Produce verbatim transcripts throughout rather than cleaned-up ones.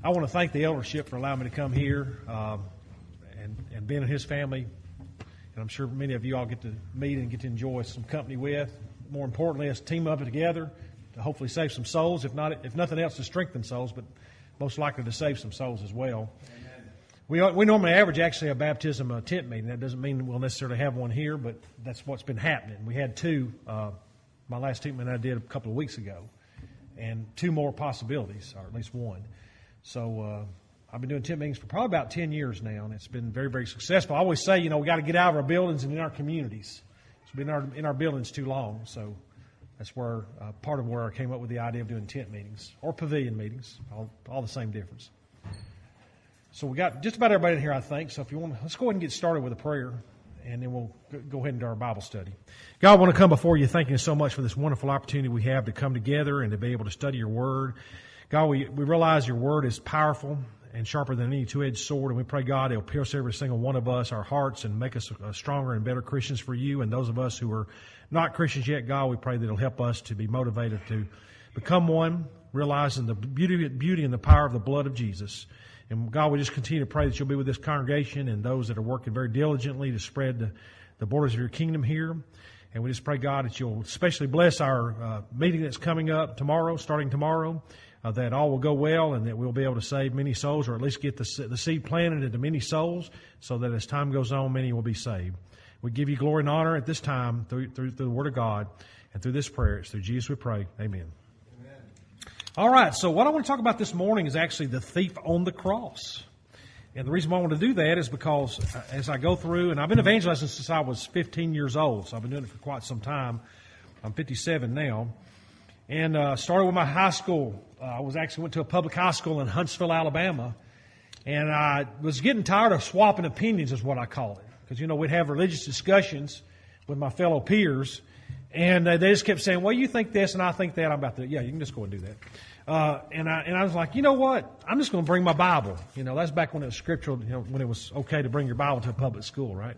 I want to thank the eldership for allowing me to come here um, and, and being in his family. And I'm sure many of you all get to meet and get to enjoy some company with. More importantly, us team up together to hopefully save some souls, if not, if nothing else, to strengthen souls, but most likely to save some souls as well. Amen. We we normally average actually a baptism a tent meeting. That doesn't mean we'll necessarily have one here, but that's what's been happening. We had two. Uh, my last tent meeting I did a couple of weeks ago, and two more possibilities, or at least one. So uh, I've been doing tent meetings for probably about ten years now, and it's been very, very successful. I always say, you know, we got to get out of our buildings and in our communities. It's been in our, in our buildings too long, so that's where uh, part of where I came up with the idea of doing tent meetings or pavilion meetings, all, all the same difference. So we got just about everybody in here, I think. So if you want, let's go ahead and get started with a prayer, and then we'll go ahead and do our Bible study. God, I want to come before you thanking you so much for this wonderful opportunity we have to come together and to be able to study your Word. God, we, we realize your Word is powerful and sharper than any two-edged sword, and we pray, God, it'll pierce every single one of us, our hearts, and make us uh, stronger and better Christians for you. And those of us who are not Christians yet, God, we pray that it'll help us to be motivated to become one, realizing the beauty, beauty and the power of the blood of Jesus. And God, we just continue to pray that you'll be with this congregation and those that are working very diligently to spread the, the borders of your kingdom here. And we just pray, God, that you'll especially bless our uh, meeting that's coming up tomorrow, starting tomorrow, uh, that all will go well and that we'll be able to save many souls, or at least get the, the seed planted into many souls, so that as time goes on, many will be saved. We give you glory and honor at this time through, through, through the Word of God and through this prayer. It's through Jesus we pray. Amen. Amen. All right, so what I want to talk about this morning is actually the thief on the cross. And the reason why I want to do that is because as I go through, and I've been evangelizing since I was fifteen years old, so I've been doing it for quite some time. I'm fifty-seven now. And uh, started with my high school. Uh, I was actually went to a public high school in Huntsville, Alabama. And I was getting tired of swapping opinions is what I call it. Because, you know, we'd have religious discussions with my fellow peers. And uh, they just kept saying, well, you think this and I think that. I'm about to, yeah, you can just go and do that. Uh, and I and I was like, you know what? I'm just going to bring my Bible. You know, that's back when it was scriptural, you know, when it was okay to bring your Bible to a public school, right?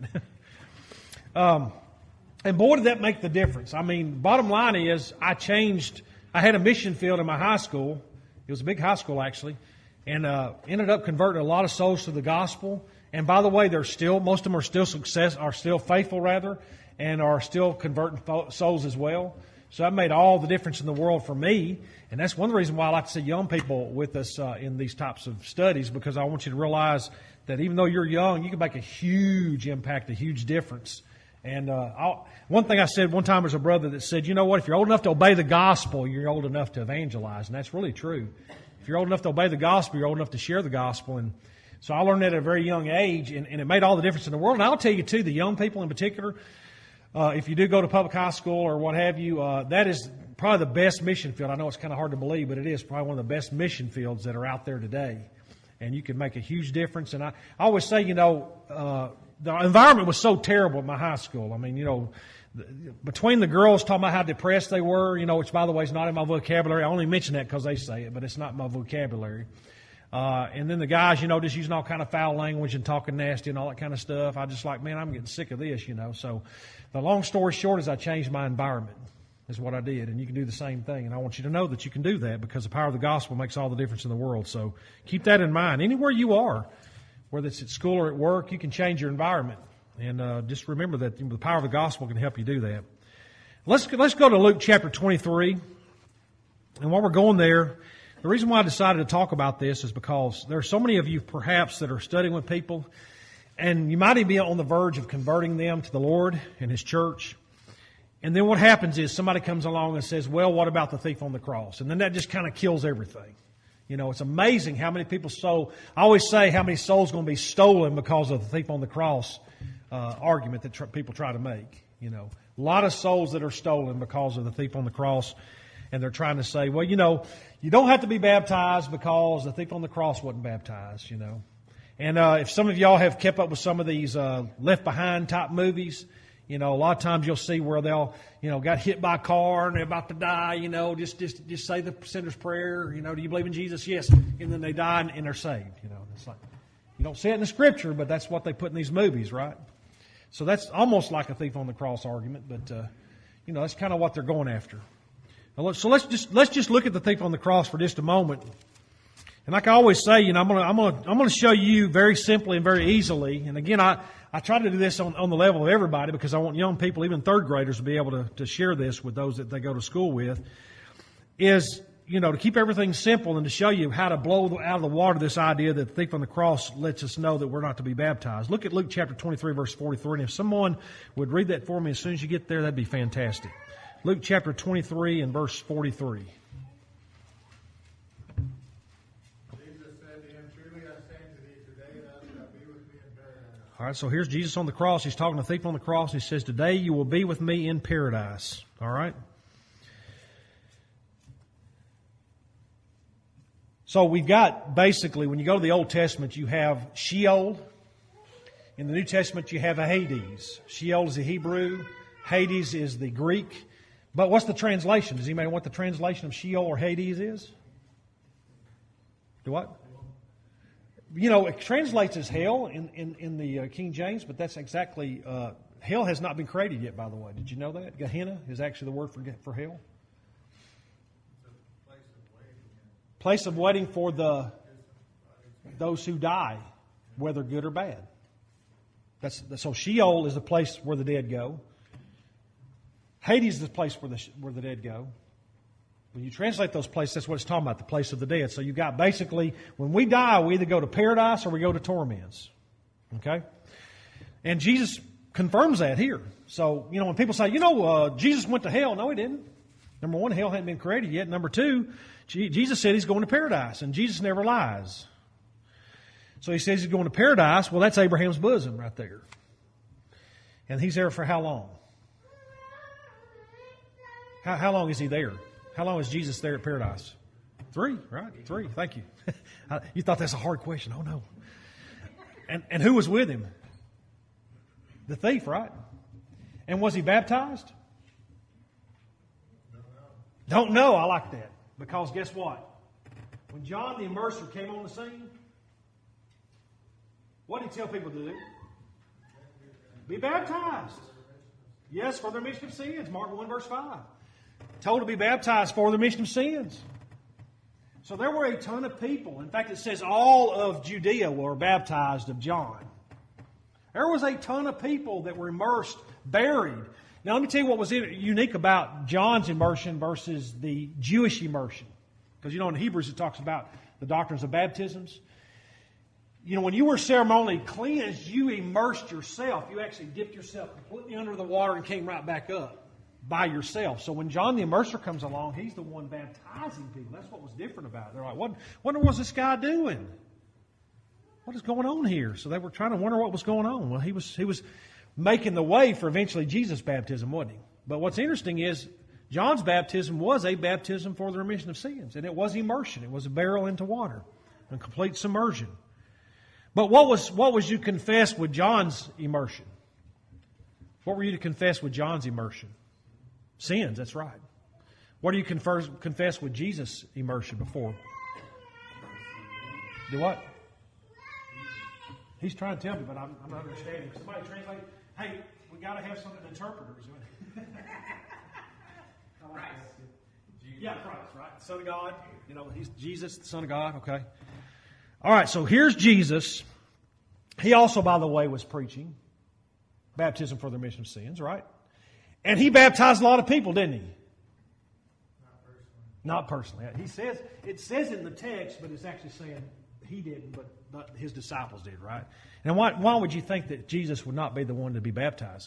um, and boy, did that make the difference. I mean, bottom line is I changed. I had a mission field in my high school. It was a big high school, actually. And uh, ended up converting a lot of souls to the gospel. And by the way, they're still, most of them are still success, are still faithful rather, and are still converting souls as well. So that made all the difference in the world for me. And that's one of the reasons why I like to see young people with us uh, in these types of studies, because I want you to realize that even though you're young, you can make a huge impact, a huge difference. And uh, I'll, one thing I said one time was a brother that said, you know what, if you're old enough to obey the gospel, you're old enough to evangelize. And that's really true. If you're old enough to obey the gospel, you're old enough to share the gospel. And so I learned that at a very young age, and, and it made all the difference in the world. And I'll tell you, too, the young people in particular, uh, if you do go to public high school or what have you, uh, that is probably the best mission field. I know it's kind of hard to believe, but it is probably one of the best mission fields that are out there today. And you can make a huge difference. And I, I always say, you know, uh, the environment was so terrible at my high school. I mean, you know, the, between the girls talking about how depressed they were, you know, which, by the way, is not in my vocabulary. I only mention that because they say it, but it's not in my vocabulary. Uh, and then the guys, you know, just using all kind of foul language and talking nasty and all that kind of stuff. I just like, man, I'm getting sick of this, you know. So the long story short is I changed my environment is what I did. And you can do the same thing. And I want you to know that you can do that because the power of the gospel makes all the difference in the world. So keep that in mind. Anywhere you are, whether it's at school or at work, you can change your environment. And uh, just remember that the power of the gospel can help you do that. Let's, let's go to Luke chapter twenty-three. And while we're going there, the reason why I decided to talk about this is because there are so many of you perhaps that are studying with people, and you might even be on the verge of converting them to the Lord and His church. And then what happens is somebody comes along and says, well, what about the thief on the cross? And then that just kind of kills everything. You know, it's amazing how many people sold. I always say how many souls are going to be stolen because of the thief on the cross uh, argument that tr- people try to make. You know, a lot of souls that are stolen because of the thief on the cross. And they're trying to say, well, you know, you don't have to be baptized because the thief on the cross wasn't baptized, you know. And uh, if some of y'all have kept up with some of these uh, Left Behind type movies, you know, a lot of times you'll see where they'll, you know, got hit by a car and they're about to die, you know, just just just say the sinner's prayer, you know, do you believe in Jesus? Yes. And then they die and, and they're saved, you know. It's like, you don't see it in the Scripture, but that's what they put in these movies, right? So that's almost like a thief on the cross argument, but, uh, you know, that's kind of what they're going after. So let's just let's just look at the thief on the cross for just a moment. And And like I always say, you know, I'm going to I'm going to I'm going to show you very simply and very easily. And again, I I try to do this on, on the level of everybody because I want young people, even third graders, to be able to to share this with those that they go to school with. Is, you know, to keep everything simple and to show you how to blow out of the water this idea that the thief on the cross lets us know that we're not to be baptized. Look at Luke chapter twenty-three, verse forty-three. And if someone would read that for me as soon as you get there, that'd be fantastic. Luke chapter twenty-three and verse forty-three. All right, so here's Jesus on the cross. He's talking to the thief on the cross. He says, today you will be with me in paradise. All right? So we've got, basically, when you go to the Old Testament, you have Sheol. In the New Testament, you have a Hades. Sheol is the Hebrew. Hades is the Greek. But what's the translation? Does anybody know what the translation of Sheol or Hades is? Do what? You know, it translates as hell in, in, in the uh, King James, but that's exactly, uh, hell has not been created yet, by the way. Did you know that? Gehenna is actually the word for, for hell. Place of waiting for the those who die, whether good or bad. That's so Sheol is the place where the dead go. Hades is the place where the where the dead go. When you translate those places, that's what it's talking about, the place of the dead. So you've got basically, when we die, we either go to paradise or we go to torments. Okay? And Jesus confirms that here. So, you know, when people say, you know, uh, Jesus went to hell. No, he didn't. Number one, hell hadn't been created yet. Number two, Jesus said he's going to paradise, and Jesus never lies. So he says he's going to paradise. Well, that's Abraham's bosom right there. And he's there for how long? How, how long is he there? How long is Jesus there at paradise? Three, right? Three. Thank you. You thought that's a hard question. Oh, no. And, and who was with him? The thief, right? And was he baptized? Don't know. I like that. Because guess what? When John the Immerser came on the scene, what did he tell people to do? Be baptized. Yes, for the remission of sins. Mark one, verse five. Told to be baptized for the remission of sins. So there were a ton of people. In fact, it says all of Judea were baptized of John. There was a ton of people that were immersed, buried. Now, let me tell you what was unique about John's immersion versus the Jewish immersion. Because, you know, in Hebrews it talks about the doctrines of baptisms. You know, when you were ceremonially cleansed, you immersed yourself. You actually dipped yourself completely under the water and came right back up by yourself. So when John the Immerser comes along, he's the one baptizing people. That's what was different about it. They're like, what, what was this guy doing? What is going on here? So they were trying to wonder what was going on. Well, he was he was making the way for eventually Jesus' baptism, wasn't he? But what's interesting is John's baptism was a baptism for the remission of sins. And it was immersion. It was a barrel into water. A complete submersion. But what was what was you confessed with John's immersion? What were you to confess with John's immersion? Sins, that's right. What do you confess, confess with Jesus' immersion before? Do what? He's trying to tell me, but I'm, I'm not understanding. Somebody translate. Hey, we got to have some interpreters. Christ. Yeah, Christ, right? The Son of God. You know, he's Jesus, the Son of God. Okay. All right, so here's Jesus. He also, by the way, was preaching baptism for the remission of sins, right? And he baptized a lot of people, didn't he? Not personally. Not personally. He says, it says in the text, but it's actually saying he didn't, but, but his disciples did, right? And why, why would you think that Jesus would not be the one to be baptized?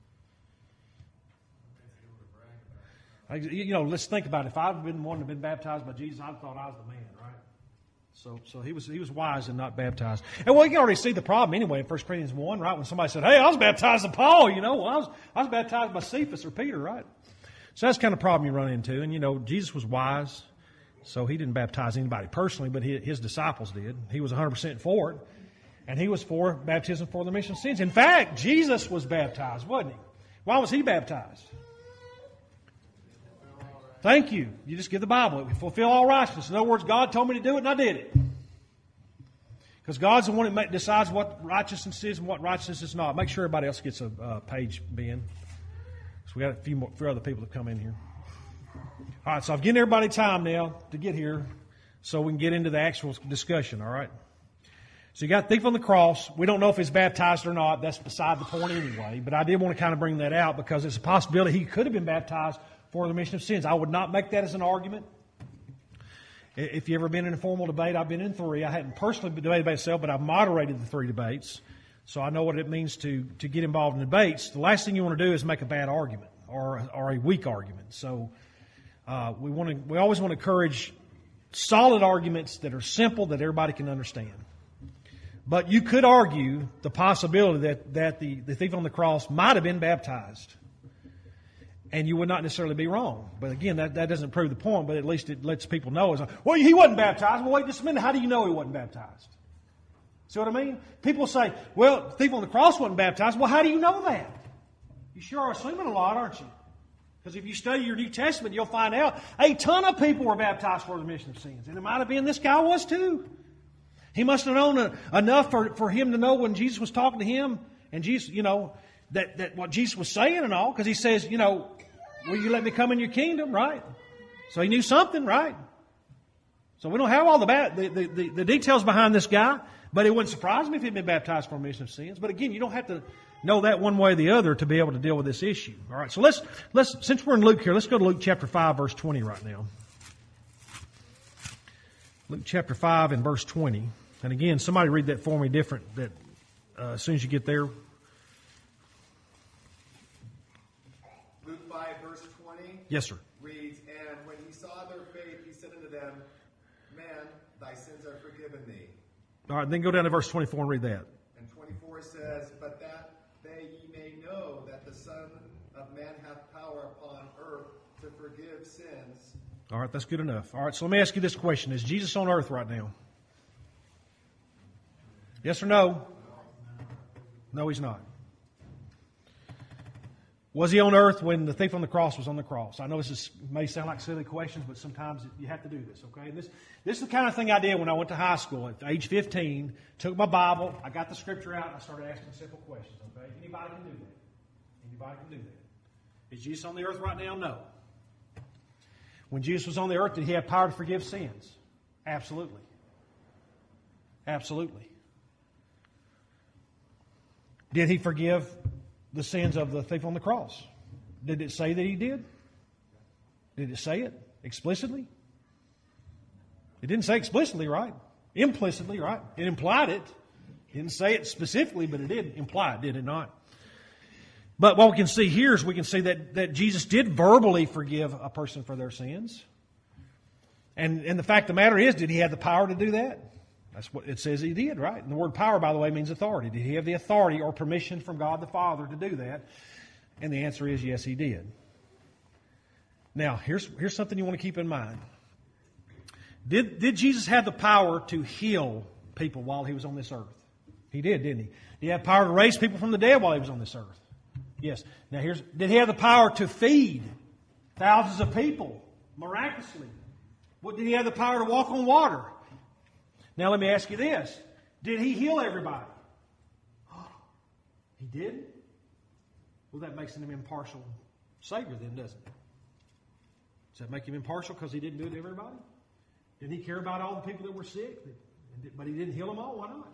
You know, let's think about it. If I'd been the one to have been baptized by Jesus, I'd have thought I was the man, right? So, so he was he was wise and not baptized. And well, you can already see the problem anyway in First Corinthians one, right? When somebody said, "Hey, I was baptized by Paul," you know, well, I was I was baptized by Cephas or Peter, right? So that's the kind of problem you run into. And you know, Jesus was wise, so he didn't baptize anybody personally, but he, his disciples did. He was one hundred percent for it, and he was for baptism for the remission of sins. In fact, Jesus was baptized, wasn't he? Why was he baptized? Thank you. You just give the Bible. It will fulfill all righteousness. In other words, God told me to do it, and I did it. Because God's the one that decides what righteousness is and what righteousness is not. Make sure everybody else gets a uh, page, Ben. So we got a few more, few other people that come in here. All right, so I'm giving everybody time now to get here. so we can get into the actual discussion, all right? So you got the thief on the cross. We don't know if he's baptized or not. That's beside the point anyway. But I did want to kind of bring that out because it's a possibility he could have been baptized for the remission of sins. I would not make that as an argument. If you've ever been in a formal debate, I've been in three. I hadn't personally debated myself, but I've moderated the three debates. So I know what it means to, to get involved in debates. The last thing you want to do is make a bad argument or, or a weak argument. So uh, we want to, we always want to encourage solid arguments that are simple, that everybody can understand. But you could argue the possibility that, that the, the thief on the cross might have been baptized. And you would not necessarily be wrong. But again, that, that doesn't prove the point, but at least it lets people know. It's like, well, he wasn't baptized. Well, wait just a minute. How do you know he wasn't baptized? See what I mean? People say, well, the thief on the cross wasn't baptized. Well, how do you know that? You sure are assuming a lot, aren't you? Because if you study your New Testament, you'll find out a ton of people were baptized for the remission of sins. And it might have been this guy was too. He must have known a, enough for, for him to know when Jesus was talking to him and Jesus, you know, that, that what Jesus was saying and all. Because he says, you know, will you let me come in your kingdom, right? So he knew something, right? So we don't have all the, ba- the, the, the, the details behind this guy. But it wouldn't surprise me if he'd been baptized for remission of sins. But again, you don't have to know that one way or the other to be able to deal with this issue. All right, so let's, let's since we're in Luke here, let's go to Luke chapter five, verse twenty right now. Luke chapter five and verse twenty. And again, somebody read that for me different that uh, as soon as you get there. Luke five, verse twenty. Yes, sir. Reads, and when he saw their faith, he said unto them, man, thy sins are forgiven thee. All right, then go down to verse twenty-four and read that. And twenty-four says, but that they ye may know that the Son of Man hath power upon earth to forgive sins. All right, that's good enough. All right, so let me ask you this question. Is Jesus on earth right now? Yes or no? No, he's not. Was he on earth when the thief on the cross was on the cross? I know this is, may sound like silly questions, but sometimes you have to do this, okay? And this, this is the kind of thing I did when I went to high school at age fifteen. Took my Bible, I got the scripture out, and I started asking simple questions, okay? Anybody can do that. Anybody can do that. Is Jesus on the earth right now? No. When Jesus was on the earth, did he have power to forgive sins? Absolutely. Absolutely. Did he forgive the sins of the thief on the cross? Did it say that he did? Did it say it explicitly? It didn't say explicitly, right? Implicitly, right? It implied it. It didn't say it specifically, but it did imply it, did it not? But what we can see here is we can see that, that Jesus did verbally forgive a person for their sins. And, and the fact of the matter is, did he have the power to do that? That's what it says he did, right? And the word power, by the way, means authority. Did he have the authority or permission from God the Father to do that? And the answer is yes, he did. Now, here's, here's something you want to keep in mind. Did, did Jesus have the power to heal people while he was on this earth? He did, didn't he? Did he have power to raise people from the dead while he was on this earth? Yes. Now, here's, did he have the power to feed thousands of people miraculously? What, did he have the power to walk on water? Now let me ask you this. Did he heal everybody? He did? Well, that makes him an impartial Savior then, doesn't it? Does that make him impartial because he didn't do it to everybody? Didn't he care about all the people that were sick? But he didn't heal them all? Why not?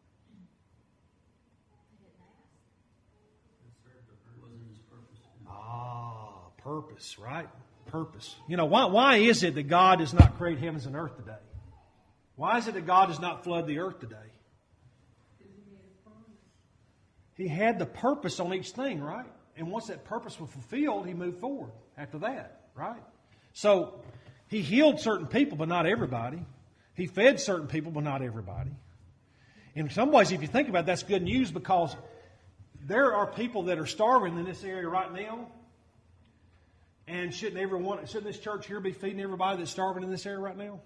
Ah, purpose, right? Purpose. You know, why, why is it that God does not create heavens and earth today? Why is it that God does not flood the earth today? He had the purpose on each thing, right? And once that purpose was fulfilled, he moved forward after that, right? So, he healed certain people, but not everybody. He fed certain people, but not everybody. In some ways, if you think about it, that's good news because there are people that are starving in this area right now. And shouldn't everyone, shouldn't this church here be feeding everybody that's starving in this area right now?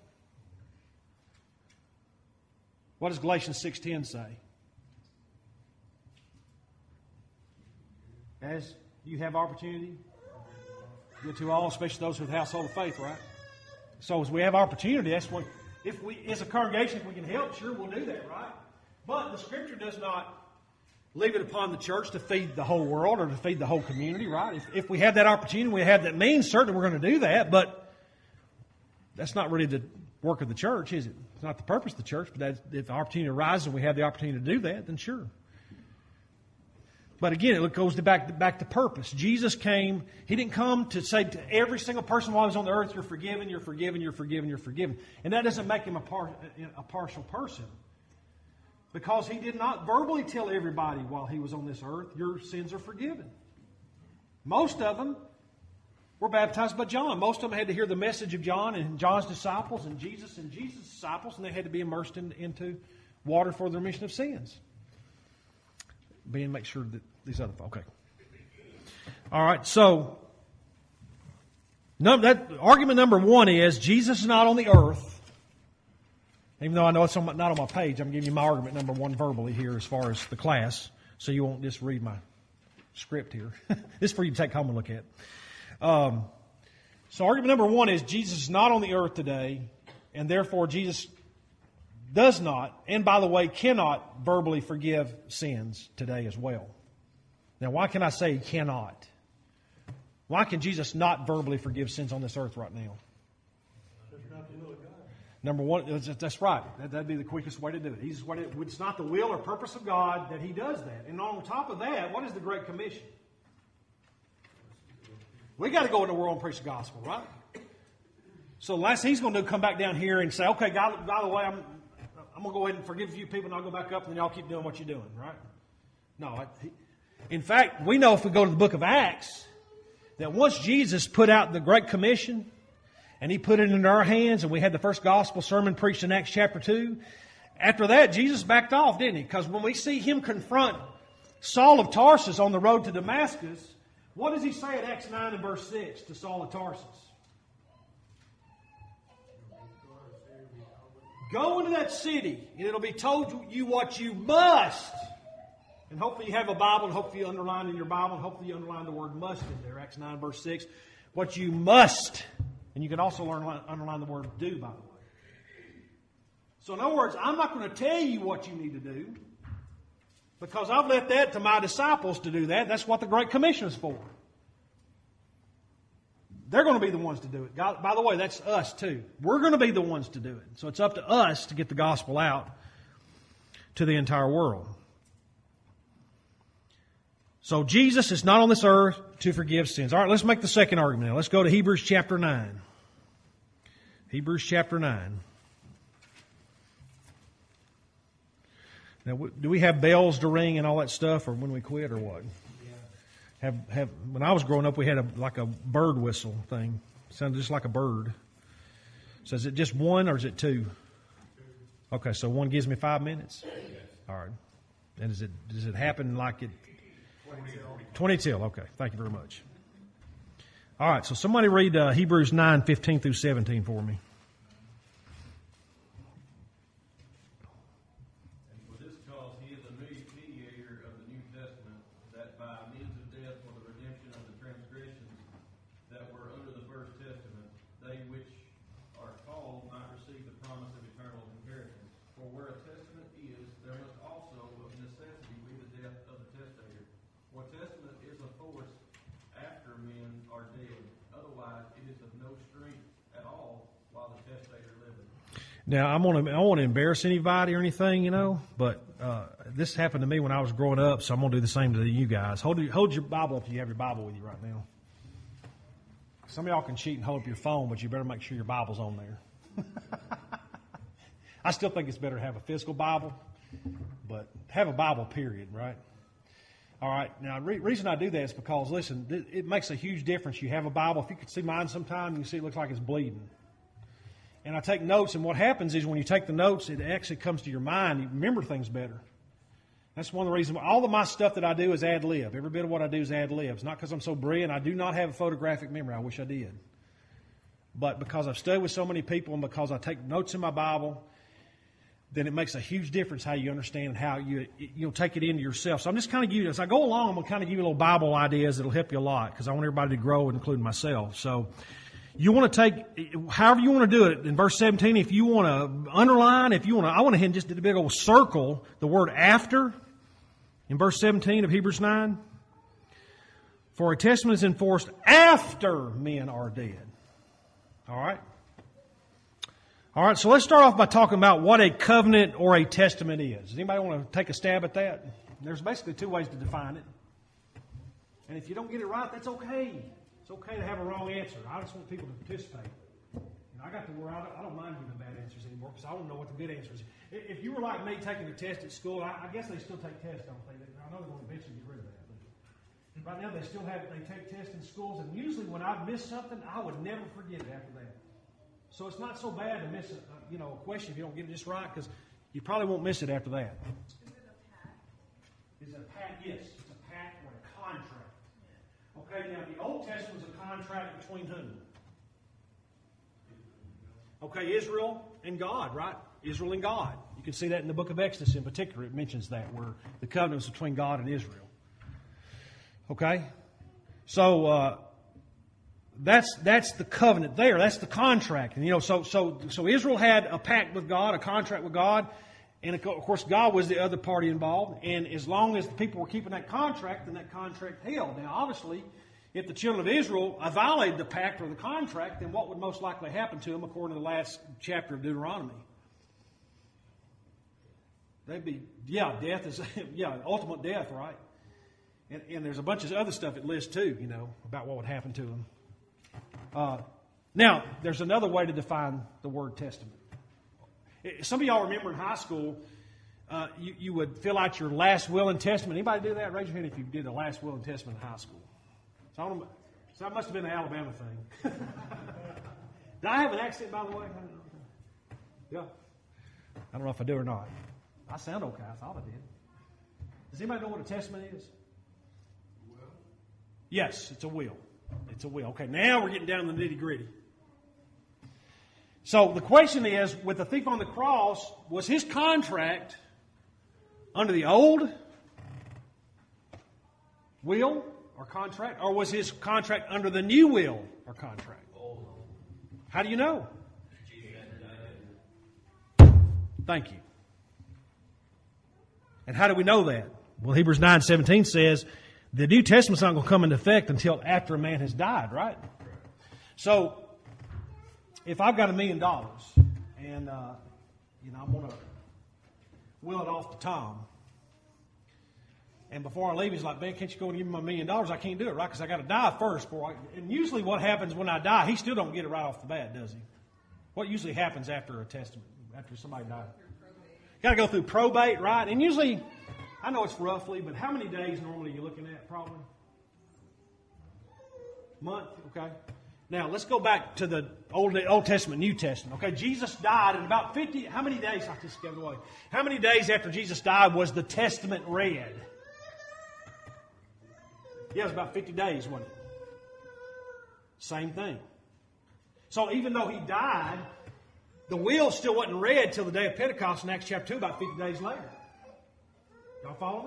What does Galatians six ten say? As you have opportunity, give to all, especially those with the household of faith, right? So as we have opportunity, that's what, if we, as a congregation, if we can help, sure, we'll do that, right? But the Scripture does not leave it upon the church to feed the whole world or to feed the whole community, right? If, if we have that opportunity, we have that means, certainly we're going to do that, but that's not really the work of the church, is it? It's not the purpose of the church, but that, if the opportunity arises and we have the opportunity to do that, then sure. But again, it goes to back, back to purpose. Jesus came, He didn't come to say to every single person while He was on the earth, you're forgiven, you're forgiven, you're forgiven, you're forgiven. And that doesn't make Him a, par, a partial person. Because He did not verbally tell everybody while He was on this earth, your sins are forgiven. Most of them were baptized by John. Most of them had to hear the message of John and John's disciples and Jesus and Jesus' disciples, and they had to be immersed in, into water for the remission of sins. Ben, make sure that these other folks. Okay. All right. So, no, that argument number one is Jesus is not on the earth. Even though I know it's on my, not on my page, I'm giving you my argument number one verbally here as far as the class, so you won't just read my script here. This is for you to take home and look at. Um, so, argument number one is Jesus is not on the earth today, and therefore Jesus does not, and by the way, cannot verbally forgive sins today as well. Now, why can I say He cannot? Why can Jesus not verbally forgive sins on this earth right now? Number one, that's right. That'd be the quickest way to do it. He's what it, it's not the will or purpose of God that He does that. And on top of that, what is the Great Commission? We got to go into the world and preach the gospel, right? So the last He's going to do, come back down here and say, okay, God, by the way, I'm I'm going to go ahead and forgive a few people, and I'll go back up, and then y'all keep doing what you're doing, right? No. I, he, in fact, we know if we go to the book of Acts, that once Jesus put out the Great Commission, and He put it in our hands, and we had the first gospel sermon preached in Acts chapter two, after that, Jesus backed off, didn't He? Because when we see Him confront Saul of Tarsus on the road to Damascus, what does He say at Acts nine and verse six to Saul of Tarsus? Go into that city, and it'll be told you what you must. And hopefully you have a Bible, and hopefully you underline in your Bible, and hopefully you underline the word must in there, Acts nine, verse six. What you must. And you can also learn underline the word do, by the way. So in other words, I'm not going to tell you what you need to do, because I've left that to my disciples to do that. That's what the Great Commission is for. They're going to be the ones to do it. God, by the way, that's us too. We're going to be the ones to do it. So it's up to us to get the gospel out to the entire world. So Jesus is not on this earth to forgive sins. All right, let's make the second argument now. Let's go to Hebrews chapter nine. Hebrews chapter nine. Now, do we have bells to ring and all that stuff, or when we quit, or what? Have, have, when I was growing up, we had a, like a bird whistle thing. It sounded just like a bird. So is it just one or is it two? Okay, so one gives me five minutes? All right. And does it, does it happen like it? twenty till. twenty till, okay. Thank you very much. All right, so somebody read uh, Hebrews nine, fifteen through seventeen for me. Now, I'm gonna, I don't want to embarrass anybody or anything, you know, but uh, this happened to me when I was growing up, so I'm going to do the same to you guys. Hold, your, hold your Bible up if you have your Bible with you right now. Some of y'all can cheat and hold up your phone, but you better make sure your Bible's on there. I still think it's better to have a physical Bible, but have a Bible, period, right? All right. Now, the re- reason I do that is because, listen, th- it makes a huge difference. You have a Bible. If you could see mine sometime, you can see it looks like it's bleeding. And I take notes, and what happens is when you take the notes, it actually comes to your mind. You remember things better. That's one of the reasons. All of my stuff that I do is ad lib. Every bit of what I do is ad lib. It's not because I'm so brilliant. I do not have a photographic memory. I wish I did. But because I've studied with so many people and because I take notes in my Bible, then it makes a huge difference how you understand and how you you know take it into yourself. So I'm just kind of giving you, as I go along, I'm going to kind of give you little Bible ideas that will help you a lot because I want everybody to grow, including myself. So you want to take, however you want to do it, in verse seventeen, if you want to underline, if you want to, I went ahead and just did a big old circle, the word after, in verse seventeen of Hebrews nine. For a testament is enforced after men are dead. All right? All right, so let's start off by talking about what a covenant or a testament is. Does anybody want to take a stab at that? There's basically two ways to define it. And if you don't get it right, that's okay. It's okay to have a wrong answer. I just want people to participate. And I got to where I don't, I don't mind giving bad answers anymore because I want to know what the good answer is. If you were like me taking a test at school, I, I guess they still take tests, don't they? I know they're going to eventually get rid of that. But right now they still have, they take tests in schools, and usually when I've missed something, I would never forget it after that. So it's not so bad to miss a, you know, a question if you don't get it just right because you probably won't miss it after that. Is it a pact? Is it a pact? Yes, it's a pact or a contract. Okay, now the Old Testament is a contract between whom? Okay, Israel and God, right? Israel and God. You can see that in the book of Exodus in particular. It mentions that, where the covenant was between God and Israel. Okay? So, uh, that's that's the covenant there. That's the contract. And, you know, so, so, so Israel had a pact with God, a contract with God. And, of course, God was the other party involved. And as long as the people were keeping that contract, then that contract held. Now, obviously, if the children of Israel violated the pact or the contract, then what would most likely happen to them according to the last chapter of Deuteronomy? They'd be, yeah, death is, yeah, ultimate death, right? And, and there's a bunch of other stuff it lists too, you know, about what would happen to them. Uh, now, there's another way to define the word testament. Some of y'all remember in high school, uh, you, you would fill out your last will and testament. Anybody do that? Raise your hand if you did a last will and testament in high school. So, I don't, so that must have been an Alabama thing. Did I have an accent, by the way? Yeah. I don't know if I do or not. I sound okay. I thought I did. Does anybody know what a testament is? Will. Yes, it's a will. It's a will. Okay, now we're getting down to the nitty gritty. So the question is, with the thief on the cross, was his contract under the old will or contract, or was his contract under the new will or contract? How do you know? Thank you. And how do we know that? Well, Hebrews nine seventeen says the New Testament's not going to come into effect until after a man has died, right? So, if I've got a million dollars and, uh, you know, I'm going to will it off to Tom, and before I leave, he's like, "Man, can't you go and give me my million dollars?" I can't do it, right? Because I got to die first. Before I, and usually what happens when I die, he still don't get it right off the bat, does he? What usually happens after a testament, after somebody dies? Got to go through probate, right? And usually, I know it's roughly, but how many days normally are you looking at, probably? Month, okay. Now, let's go back to the Old, Old Testament, New Testament. Okay, Jesus died in about fifty, how many days? I just gave it away. How many days after Jesus died was the testament read? Yeah, it was about fifty days, wasn't it? Same thing. So even though he died, the will still wasn't read till the day of Pentecost in Acts chapter two, about fifty days later. Y'all follow me?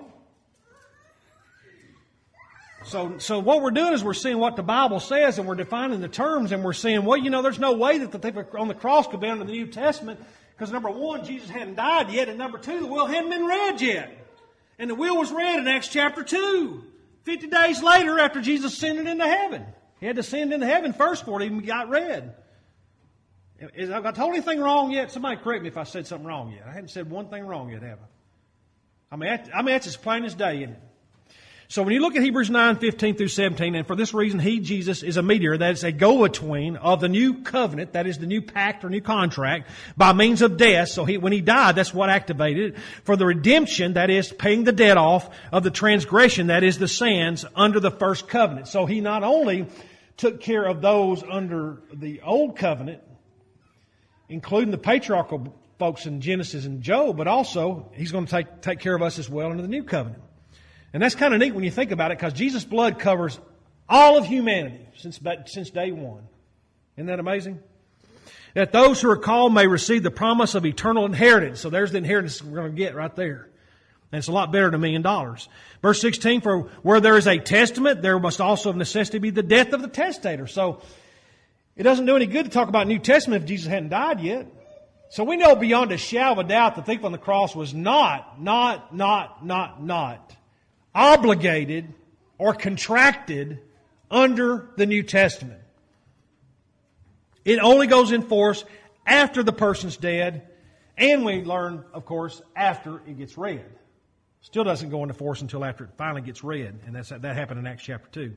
So, so what we're doing is we're seeing what the Bible says, and we're defining the terms, and we're saying, well, you know, there's no way that the thief on the cross could be under the New Testament, because number one, Jesus hadn't died yet, and number two, the will hadn't been read yet. And the will was read in Acts chapter two, fifty days later after Jesus ascended into heaven. He had to ascend into heaven first before it even got read. Have I told anything wrong yet? Somebody correct me if I said something wrong yet. I haven't said one thing wrong yet, have I? I mean, that, I mean that's as plain as day, isn't it? So when you look at Hebrews nine fifteen through seventeen, and for this reason, He, Jesus, is a mediator, that is a go-between of the new covenant, that is the new pact or new contract, by means of death. So he, when He died, that's what activated it. For the redemption, that is paying the debt off of the transgression, that is the sins under the first covenant. So He not only took care of those under the old covenant, including the patriarchal folks in Genesis and Job, but also He's going to take, take care of us as well under the new covenant. And that's kind of neat when you think about it, because Jesus' blood covers all of humanity since, since day one. Isn't that amazing? That those who are called may receive the promise of eternal inheritance. So there's the inheritance we're going to get right there. And it's a lot better than a million dollars. Verse sixteen, for where there is a testament, there must also of necessity be the death of the testator. So it doesn't do any good to talk about New Testament if Jesus hadn't died yet. So we know beyond a shadow of a doubt the thief on the cross was not, not, not, not, not obligated or contracted under the New Testament. It only goes in force after the person's dead, and we learn, of course, after it gets read. Still doesn't go into force until after it finally gets read, and that's, that happened in Acts chapter two.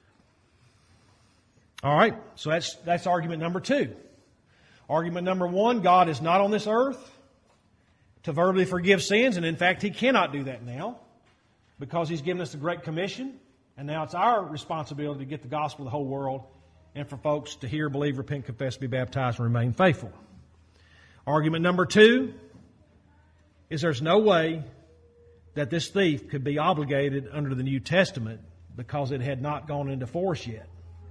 All right, so that's that's argument number two. Argument number one, God is not on this earth to verbally forgive sins, and in fact, He cannot do that now because He's given us the Great Commission, and now it's our responsibility to get the gospel to the whole world and for folks to hear, believe, repent, confess, be baptized, and remain faithful. Argument number two is there's no way that this thief could be obligated under the New Testament because it had not gone into force yet.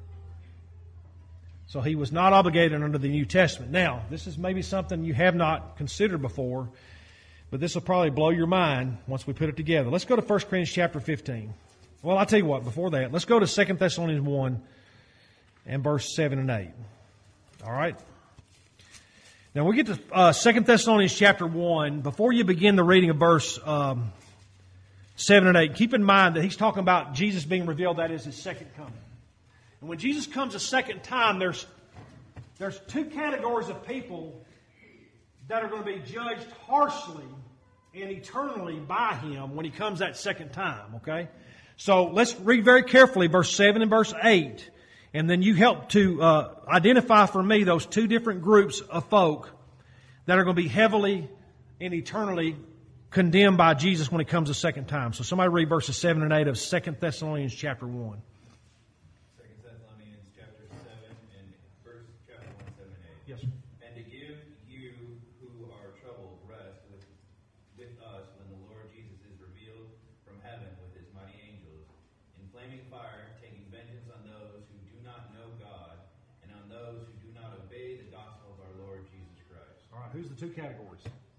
So he was not obligated under the New Testament. Now, this is maybe something you have not considered before, but this will probably blow your mind once we put it together. Let's go to First Corinthians chapter fifteen. Well, I'll tell you what, before that, let's go to Second Thessalonians one and verse seven and eight. All right? Now, we get to uh, Second Thessalonians chapter one. Before you begin the reading of verse um, seven and eight, keep in mind that he's talking about Jesus being revealed, that is His second coming. And when Jesus comes a second time, there's, there's two categories of people that are going to be judged harshly and eternally by Him when He comes that second time, okay? So let's read very carefully verse seven and verse eight. And then you help to uh, identify for me those two different groups of folk that are going to be heavily and eternally condemned by Jesus when He comes a second time. So somebody read verses seven and eight of Second Thessalonians chapter one. Second Thessalonians chapter seven and verse chapter one, seven and eight. Yes. And to give you who are troubled rest with, with us when the Lord Jesus is revealed from heaven with His mighty angels, in flaming fire, taking vengeance on those who do not know God and on those who do not obey the gospel of our Lord Jesus Christ. All right, who's the two categories?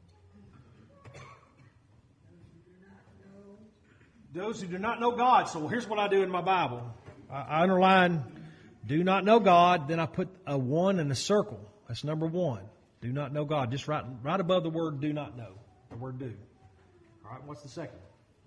Those who do not know God. So here's what I do in my Bible. I, I underline, do not know God, then I put a one in a circle. That's number one. Do not know God. Just right, right above the word do not know. The word do. All right, what's the second?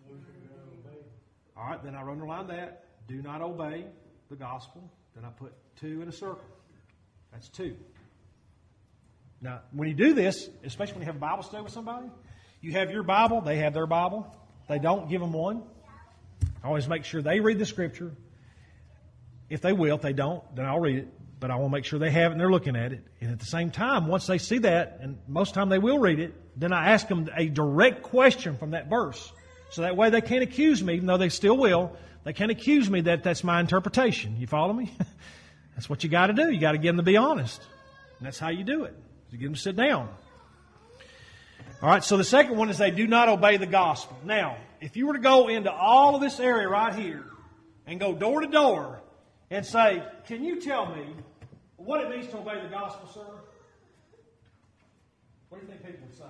All right, then I underline that. Do not obey the gospel. Then I put two in a circle. That's two. Now, when you do this, especially when you have a Bible study with somebody, you have your Bible, they have their Bible. They don't, give them one. I always make sure they read the Scripture. If they will, if they don't, then I'll read it. But I want to make sure they have it and they're looking at it. And at the same time, once they see that, and most of the time they will read it, then I ask them a direct question from that verse. So that way they can't accuse me, even though they still will. They can't accuse me that that's my interpretation. You follow me? That's what you got to do. You got to get them to be honest. And that's how you do it. You get them to sit down. All right, so the second one is they do not obey the gospel. Now, if you were to go into all of this area right here and go door to door and say, can you tell me what it means to obey the gospel, sir? What do you think people would say?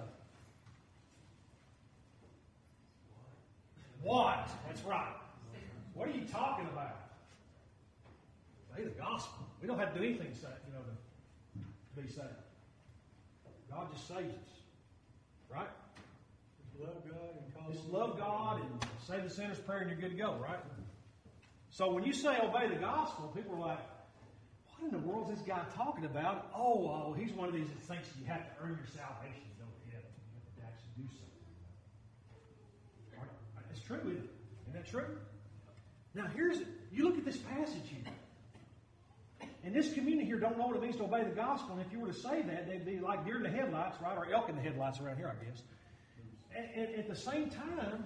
What? That's right. What are you talking about? Obey the gospel. We don't have to do anything, you know, to, to be saved. God just saves us. Right? Just love God and call Just love God and say the sinner's prayer and you're good to go, right? So when you say obey the gospel, people are like, what in the world is this guy talking about? Oh, oh, he's one of these that thinks you have to earn your salvation to go to heaven. You have to actually do something. Right? It's true, isn't it? Isn't that true? Now here's, you look at this passage here. And this community here don't know what it means to obey the gospel. And if you were to say that, they'd be like deer in the headlights, right? Or elk in the headlights around here, I guess. And, and at the same time,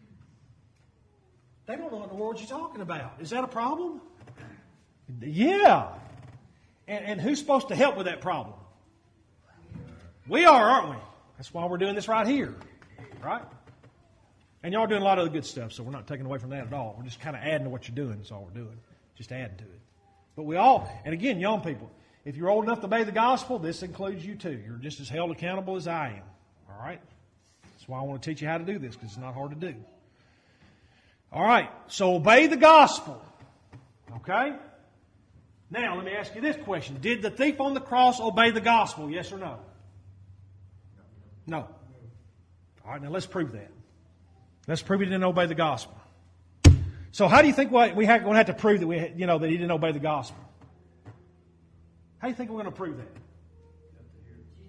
they don't know what in the world you're talking about. Is that a problem? Yeah. And, and who's supposed to help with that problem? We are, aren't we? That's why we're doing this right here. Right? And y'all are doing a lot of other good stuff, so we're not taking away from that at all. We're just kind of adding to what you're doing. That's all we're doing. Just adding to it. But we all, and again, young people, if you're old enough to obey the gospel, this includes you too. You're just as held accountable as I am. All right? That's why I want to teach you how to do this, because it's not hard to do. All right, so obey the gospel. Okay? Now, let me ask you this question. Did the thief on the cross obey the gospel, yes or no? No. All right, now let's prove that. Let's prove he didn't obey the gospel. So how do you think we have, going to have to prove that we, you know, that he didn't obey the gospel? How do you think we're going to prove that?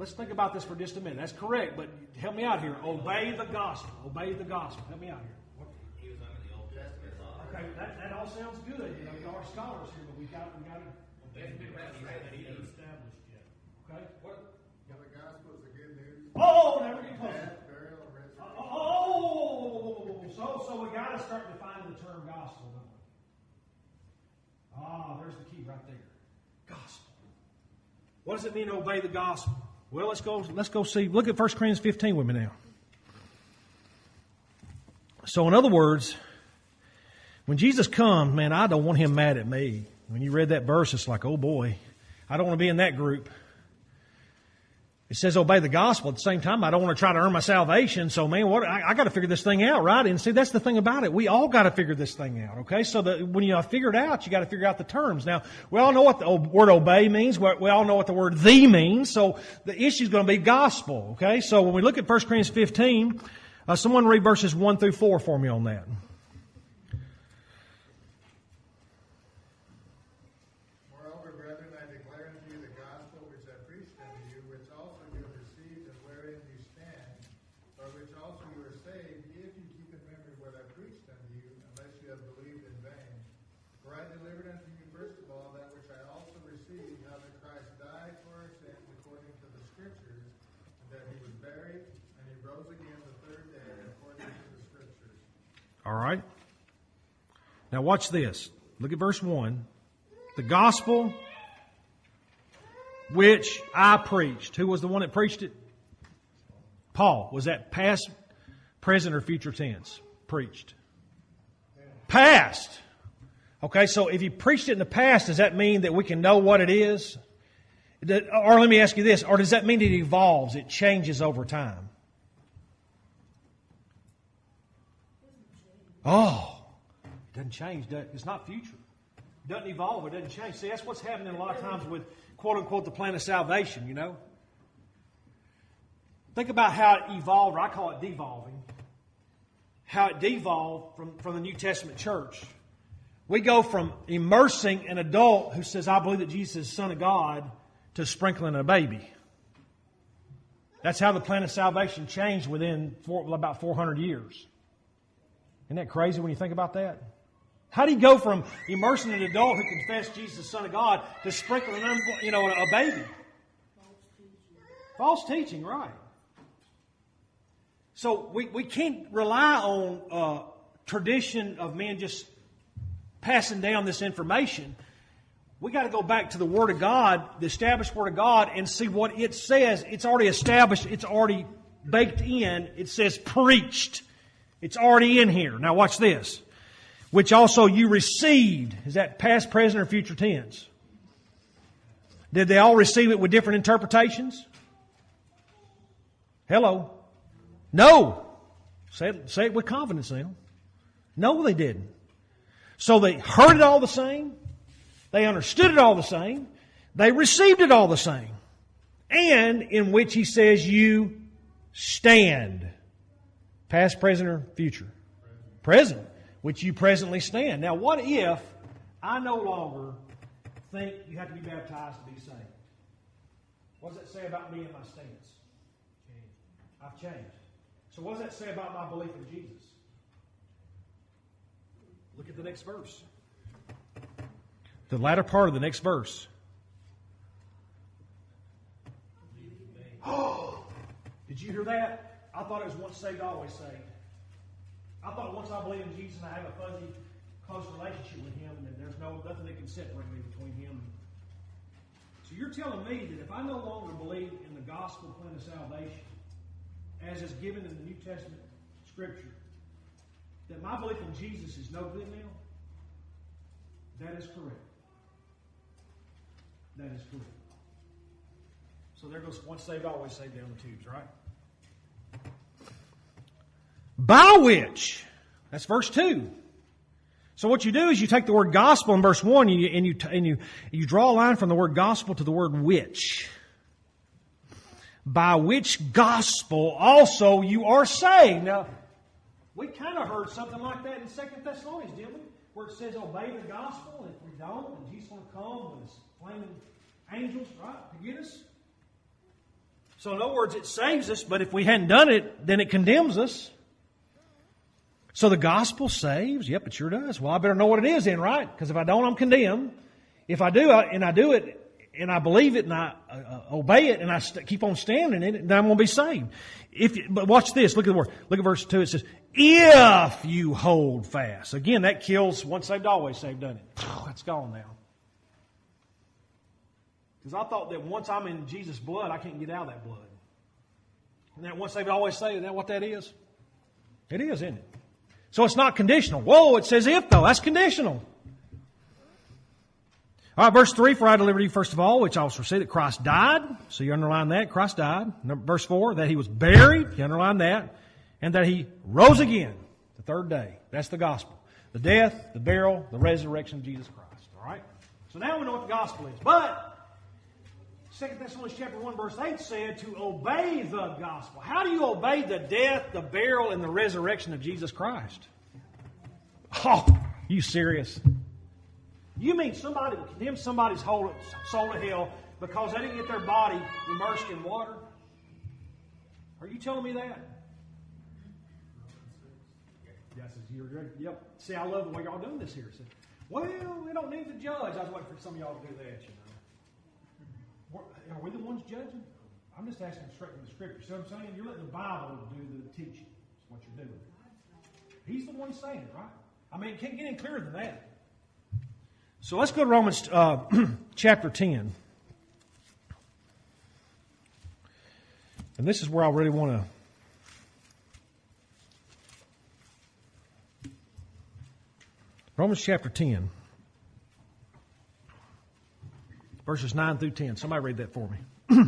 let's think about this for just a minute. That's correct, but help me out here. Obey the gospel. Obey the gospel. Help me out here. What? He was under the Old Testament law. Okay, that, that all sounds good. You know, you are scholars here, but we got we got to. established yet. Okay. What? Well, the gospel is the good news. Oh, never get close. Death, burial, and resurrection. Oh, so so we got to start defining the term gospel, don't we? Ah, there's the key right there. Gospel. What does it mean to obey the gospel? Well, let's go. Let's go see. Look at First Corinthians fifteen with me now. So, in other words, when Jesus comes, man, I don't want him mad at me. When you read that verse, it's like, oh boy, I don't want to be in that group. It says obey the gospel. At the same time, I don't want to try to earn my salvation. So, man, what I, I got to figure this thing out, right? And see, that's the thing about it. We all got to figure this thing out, okay? So that when you figure it out, you got to figure out the terms. Now, we all know what the word obey means. We all know what the word thee means. So the issue is going to be gospel, okay? So when we look at First Corinthians fifteen, uh, someone read verses one through four for me on that. Moreover, brethren, I declare unto you the gospel which I preached unto you, which also you have received, and wherein you stand, by which also you are saved, if you keep in memory what I preached unto you, unless you have believed in vain. For I delivered unto you first of all that which I also received, how that Christ died for our sins according to the Scriptures, and that he was buried, and he rose again the third day according to the Scriptures. All right. Now watch this. Look at verse one. The gospel which I preached. Who was the one that preached it? Paul. Was that past, present, or future tense? Preached. Past. Okay, so if he preached it in the past, does that mean that we can know what it is? Or let me ask you this, or does that mean it evolves, it changes over time? Oh, it doesn't change. It's not future. It doesn't evolve. It doesn't change. See, that's what's happening a lot of times with, quote unquote, the plan of salvation, you know. Think about how it evolved, or I call it devolving. How it devolved from, from the New Testament church. We go from immersing an adult who says, I believe that Jesus is the Son of God, to sprinkling a baby. That's how the plan of salvation changed within four, about four hundred years. Isn't that crazy when you think about that? How do you go from immersing an adult who confessed Jesus the Son of God to sprinkling, you know, a baby? False teaching, right. So we, we can't rely on uh, tradition of men just passing down this information. We got to go back to the Word of God, the established Word of God, and see what it says. It's already established. It's already baked in. It says preached. It's already in here. Now watch this. Which also you received. Is that past, present, or future tense? Did they all receive it with different interpretations? Hello? No. Say it, say it with confidence now. No, they didn't. So they heard it all the same. They understood it all the same. They received it all the same. And in which he says you stand. Past, present, or future? Present. Which you presently stand. Now what if I no longer think you have to be baptized to be saved? What does that say about me and my stance? I've changed. So what does that say about my belief in Jesus? Look at the next verse. The latter part of the next verse. Oh, did you hear that? I thought it was once saved, always saved. I thought once I believe in Jesus and I have a fuzzy, close relationship with Him, and there's no nothing that can separate me between Him. So you're telling me that if I no longer believe in the gospel plan of salvation, as is given in the New Testament Scripture, that my belief in Jesus is no good now? That is correct. That is correct. So there goes once saved, always saved down the tubes, right? By which, that's verse two. So what you do is you take the word gospel in verse one and you, and you, and you, you draw a line from the word gospel to the word which. By which gospel also you are saved. Now, we kind of heard something like that in Second Thessalonians, didn't we? Where it says obey the gospel, and if we don't, then Jesus will come with his flaming angels, right, to get us. So in other words, it saves us, but if we hadn't done it, then it condemns us. So the gospel saves? Yep, it sure does. Well, I better know what it is then, right? Because if I don't, I'm condemned. If I do, I, and I do it, and I believe it, and I uh, obey it, and I st- keep on standing in it, then I'm going to be saved. If, but watch this. Look at the word. Look at verse two. It says, if you hold fast. Again, that kills once saved, always saved, doesn't it? Oh, that's gone now. Because I thought that once I'm in Jesus' blood, I can't get out of that blood. And that once saved, always saved, is that what that is? It is, isn't it? So it's not conditional. Whoa, it says if though. That's conditional. All right, verse three, for I delivered you first of all, which I also say that Christ died. So you underline that. Christ died. Number, verse four, that He was buried. You underline that. And that He rose again the third day. That's the gospel. The death, the burial, the resurrection of Jesus Christ. All right? So now we know what the gospel is. But Second Thessalonians chapter one verse eight said to obey the gospel. How do you obey the death, the burial, and the resurrection of Jesus Christ? Oh, you serious? You mean somebody will condemn somebody's whole soul to hell because they didn't get their body immersed in water? Are you telling me that? Yes, you're good. Yep. See, I love the way y'all doing this here. So, well, we don't need to judge. I was waiting for some of y'all to do that, you know. Are we the ones judging? I'm just asking straight from the Scripture. See what I'm saying? You're letting the Bible do the teaching. That's what you're doing. He's the one saying it, right? I mean, it can't get any clearer than that. So let's go to Romans uh, chapter ten. And this is where I really want to... Romans chapter ten. Verses nine through ten. Somebody read that for me. That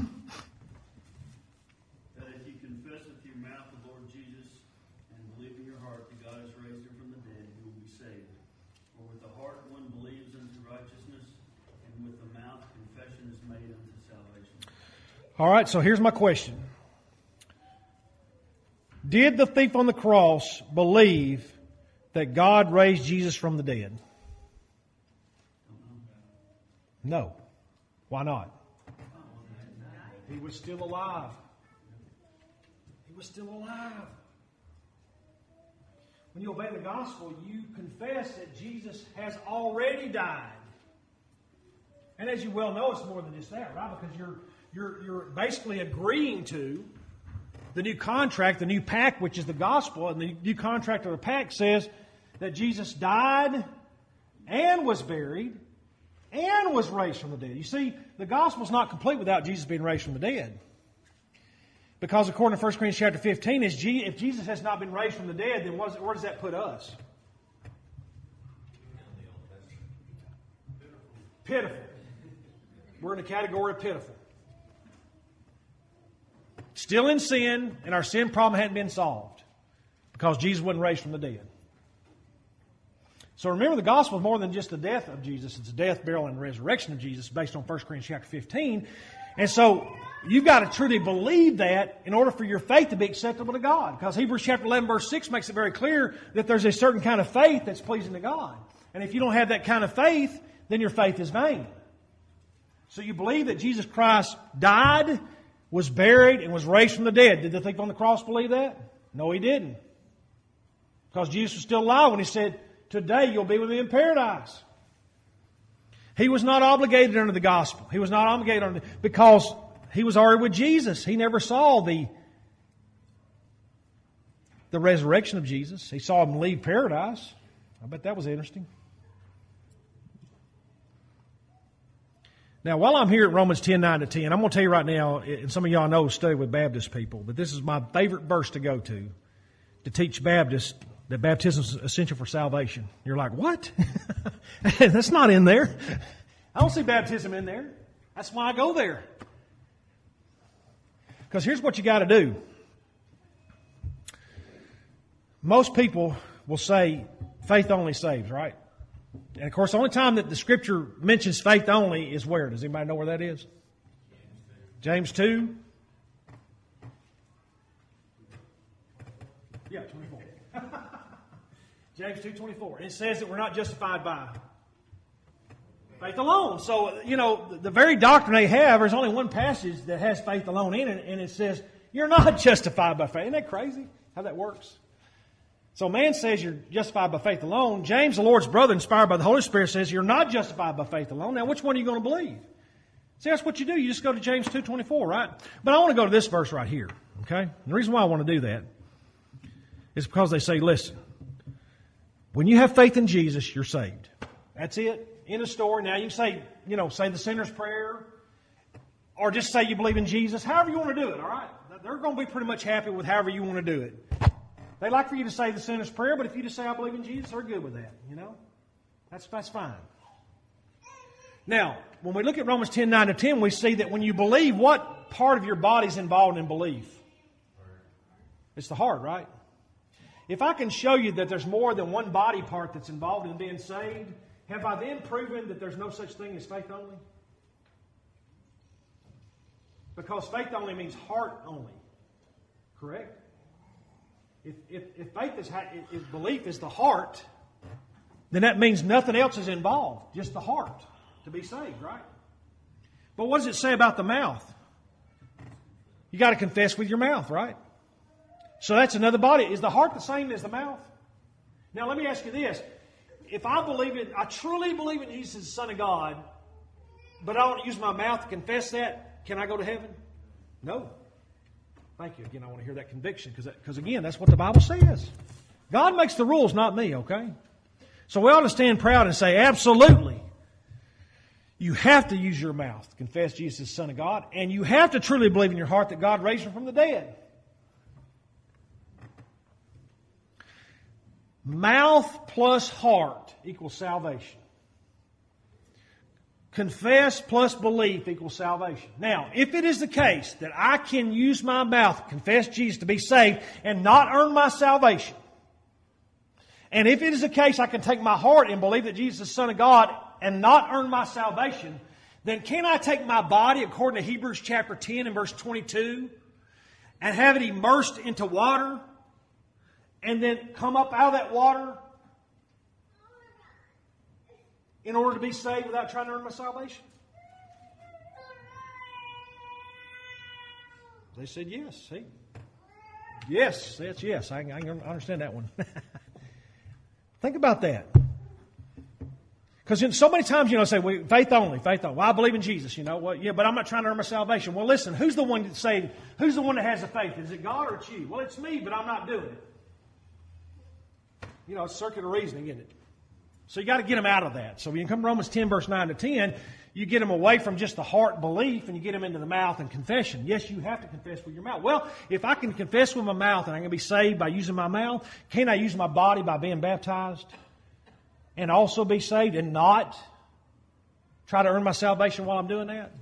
if you confess with your mouth the Lord Jesus and believe in your heart that God has raised Him from the dead, you will be saved. For with the heart one believes unto righteousness, and with the mouth confession is made unto salvation. All right, so here's my question. Did the thief on the cross believe that God raised Jesus from the dead? No. Why not? He was still alive. He was still alive. When you obey the gospel, you confess that Jesus has already died. And as you well know, it's more than just that, right? Because you're you're you're basically agreeing to the new contract, the new pact, which is the gospel, and the new contract of the pact says that Jesus died and was buried and was raised from the dead. You see, the gospel is not complete without Jesus being raised from the dead. Because according to First Corinthians chapter fifteen, if Jesus has not been raised from the dead, then where does that put us? Pitiful. We're in the category of pitiful. Still in sin, and our sin problem hadn't been solved. Because Jesus wasn't raised from the dead. So remember, the gospel is more than just the death of Jesus. It's the death, burial, and resurrection of Jesus based on First Corinthians chapter fifteen. And so you've got to truly believe that in order for your faith to be acceptable to God. Because Hebrews chapter eleven verse six makes it very clear that there's a certain kind of faith that's pleasing to God. And if you don't have that kind of faith, then your faith is vain. So you believe that Jesus Christ died, was buried, and was raised from the dead. Did the thief on the cross believe that? No, he didn't. Because Jesus was still alive when He said, today you'll be with me in paradise. He was not obligated under the gospel. He was not obligated under the, because he was already with Jesus. He never saw the, the resurrection of Jesus. He saw Him leave paradise. I bet that was interesting. Now, while I'm here at Romans ten, nine to ten, I'm going to tell you right now, and some of y'all know study with Baptist people, but this is my favorite verse to go to, to teach Baptists that baptism is essential for salvation. You're like, what? That's not in there. I don't see baptism in there. That's why I go there. Because here's what you got to do. Most people will say faith only saves, right? And of course, the only time that the Scripture mentions faith only is where? Does anybody know where that is? James two. Yeah, twenty-four. James two twenty-four. It says that we're not justified by Faith alone. So, you know, the very doctrine they have, there's only one passage that has faith alone in it, and it says, you're not justified by faith. Isn't that crazy how that works? So man says you're justified by faith alone. James, the Lord's brother, inspired by the Holy Spirit, says you're not justified by faith alone. Now, which one are you going to believe? See, that's what you do. You just go to James two twenty-four, right? But I want to go to this verse right here, okay? And the reason why I want to do that is because they say, listen, when you have faith in Jesus, you're saved. That's it. End of story. Now, you can say, you know, say the sinner's prayer, or just say you believe in Jesus. However you want to do it, all right? They're going to be pretty much happy with however you want to do it. They like for you to say the sinner's prayer, but if you just say, I believe in Jesus, they're good with that, you know? That's, that's fine. Now, when we look at Romans ten, nine to ten, we see that when you believe, what part of your body is involved in belief? It's the heart, right? If I can show you that there's more than one body part that's involved in being saved, have I then proven that there's no such thing as faith only? Because faith only means heart only. Correct? If, if, if faith is, if belief is the heart, then that means nothing else is involved, just the heart to be saved, right? But what does it say about the mouth? You got to confess with your mouth, right? So that's another body. Is the heart the same as the mouth? Now let me ask you this. If I believe it, I truly believe in Jesus as the Son of God, but I don't use my mouth to confess that, can I go to heaven? No. Thank you. Again, I want to hear that conviction because, because again, that's what the Bible says. God makes the rules, not me, okay? So we ought to stand proud and say, absolutely, you have to use your mouth to confess Jesus as the Son of God, and you have to truly believe in your heart that God raised Him from the dead. Mouth plus heart equals salvation. Confess plus belief equals salvation. Now, if it is the case that I can use my mouth to confess Jesus to be saved and not earn my salvation, and if it is the case I can take my heart and believe that Jesus is the Son of God and not earn my salvation, then can I take my body, according to Hebrews chapter ten and verse twenty-two, and have it immersed into water and then come up out of that water in order to be saved without trying to earn my salvation? They said yes. See? Yes, that's yes. I, I understand that one. Think about that. Because so many times, you know, say, well, faith only, faith only. Well, I believe in Jesus, you know. Well, yeah, but I'm not trying to earn my salvation. Well, listen, who's the one that's saying, who's the one that has the faith? Is it God or it's you? Well, it's me, but I'm not doing it. You know, it's circular reasoning, isn't it? So you got to get them out of that. So when you come to Romans ten, verse nine to ten, you get them away from just the heart belief and you get them into the mouth and confession. Yes, you have to confess with your mouth. Well, if I can confess with my mouth and I'm going to be saved by using my mouth, can't I use my body by being baptized and also be saved and not try to earn my salvation while I'm doing that?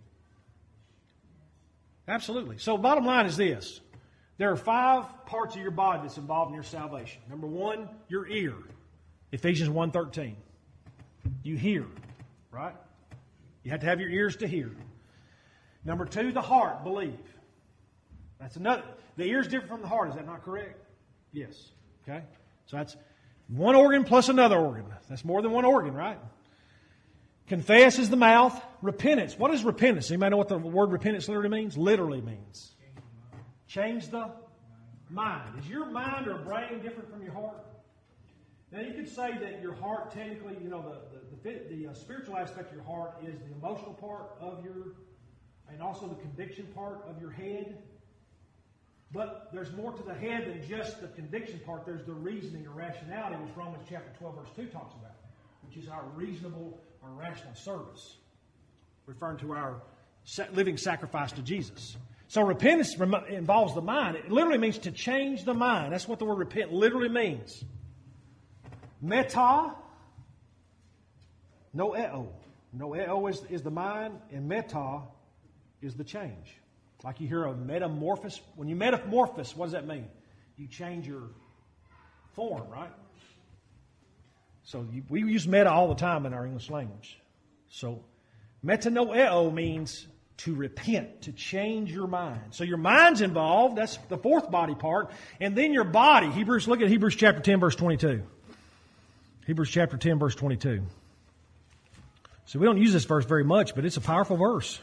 Absolutely. So bottom line is this. There are five parts of your body that's involved in your salvation. Number one, your ear. Ephesians one thirteen. You hear, right? You have to have your ears to hear. Number two, the heart, believe. That's another. The ear is different from the heart. Is that not correct? Yes. Okay. So that's one organ plus another organ. That's more than one organ, right? Confess is the mouth. Repentance. What is repentance? Anybody know what the word repentance literally means? Literally means change the mind. Is your mind or brain different from your heart? Now, you could say that your heart, technically, you know, the the, the, the uh, spiritual aspect of your heart is the emotional part of your, and also the conviction part of your head. But there's more to the head than just the conviction part. There's the reasoning or rationality, which Romans chapter twelve, verse two talks about, which is our reasonable or rational service, referring to our living sacrifice to Jesus. So repentance involves the mind. It literally means to change the mind. That's what the word repent literally means. Meta, noeo. Noeo is, is the mind, and meta is the change. Like you hear a metamorphosis. When you metamorphose, what does that mean? You change your form, right? So you, we use meta all the time in our English language. So metanoeo means to repent, to change your mind. So your mind's involved. That's the fourth body part. And then your body. Hebrews. Look at Hebrews chapter ten, verse twenty-two. Hebrews chapter ten, verse twenty-two. So we don't use this verse very much, but it's a powerful verse.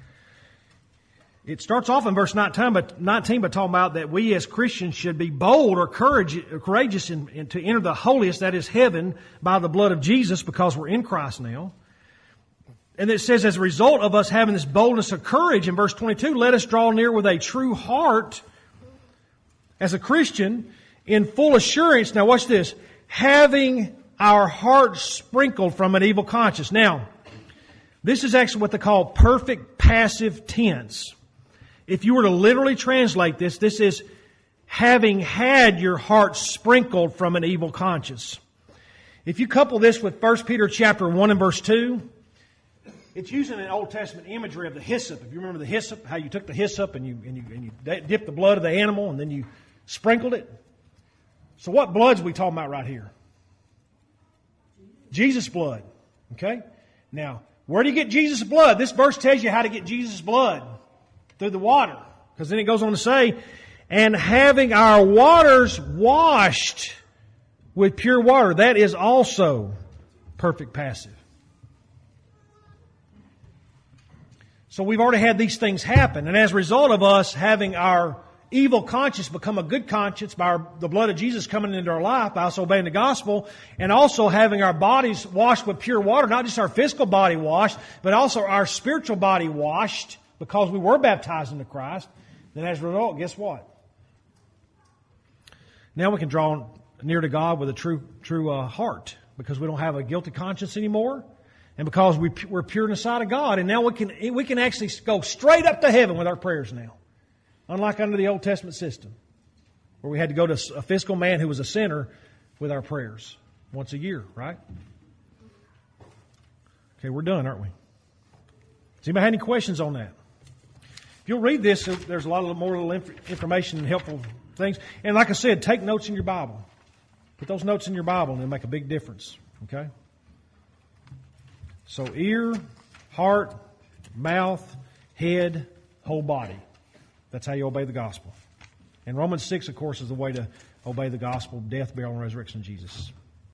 It starts off in verse nineteen, but nineteen, but talking about that we as Christians should be bold or courage, courageous in, in, to enter the holiest, that is heaven, by the blood of Jesus, because we're in Christ now. And it says, as a result of us having this boldness or courage, in verse twenty-two, let us draw near with a true heart as a Christian in full assurance. Now watch this. Having our hearts sprinkled from an evil conscience. Now, this is actually what they call perfect passive tense. If you were to literally translate this, this is having had your heart sprinkled from an evil conscience. If you couple this with First Peter chapter one and verse two, it's using an Old Testament imagery of the hyssop. If you remember the hyssop, how you took the hyssop and you, and you, and you dipped the blood of the animal and then you sprinkled it. So what blood's we talking about right here? Jesus' blood. Okay? Now, where do you get Jesus' blood? This verse tells you how to get Jesus' blood. Through the water. Because then it goes on to say, and having our waters washed with pure water. That is also perfect passive. So we've already had these things happen. And as a result of us having our evil conscience become a good conscience by our, the blood of Jesus coming into our life, by us obeying the gospel, and also having our bodies washed with pure water, not just our physical body washed, but also our spiritual body washed, because we were baptized into Christ, then as a result, guess what? Now we can draw near to God with a true true uh, heart, because we don't have a guilty conscience anymore, and because we, we're pure in the sight of God, and now we can we can actually go straight up to heaven with our prayers now, unlike under the Old Testament system, where we had to go to a physical man who was a sinner with our prayers once a year, right? Okay, we're done, aren't we? Does anybody have any questions on that? If you'll read this, there's a lot of more little information and helpful things. And like I said, take notes in your Bible. Put those notes in your Bible and it'll make a big difference. Okay? So ear, heart, mouth, head, whole body. That's how you obey the gospel. And Romans six, of course, is the way to obey the gospel, death, burial, and resurrection of Jesus.